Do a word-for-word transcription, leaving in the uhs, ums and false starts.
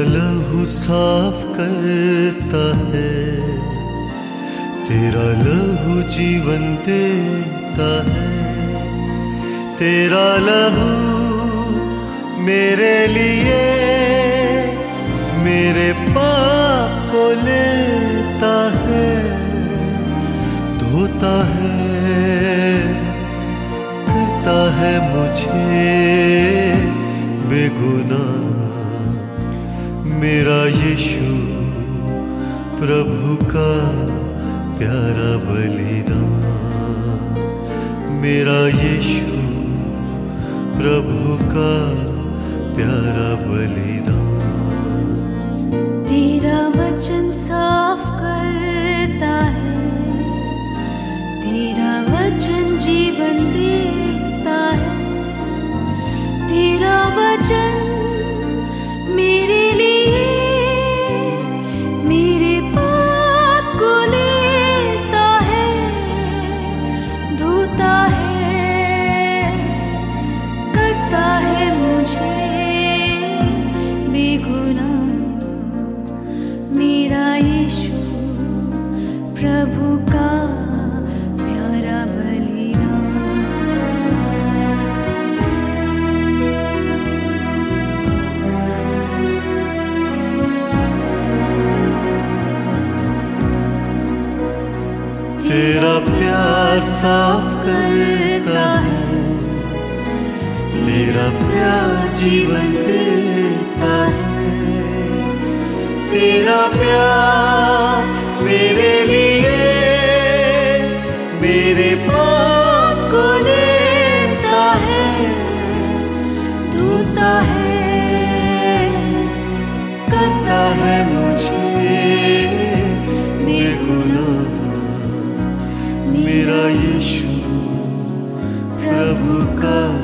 लहू साफ करता है, तेरा लहू जीवन देता है। तेरा लहू मेरे लिए मेरे पाप को लेता है, धोता है, करता है मुझे बेगुनाह। मेरा यीशु प्रभु का प्यारा बलिदान, मेरा यीशु प्रभु का प्यारा बलिदान। तेरा वचन साफ करता है, तेरा वचन जीवन देता है। तेरा वचन मेरे लिए मेरे पाप को लेता है, धोता है, करता है मुझे बेगुनाह। मेरा यीशु प्रभु का प्यारा बलिदान। तेरा प्यार साफ करता है, तेरा प्यार जीवन देता है। तेरा प्यार मेरे लिए मेरे पाप को लेता है, धोता है, करता है मुझे बेगुनाह। मेरा यीशु प्रभु का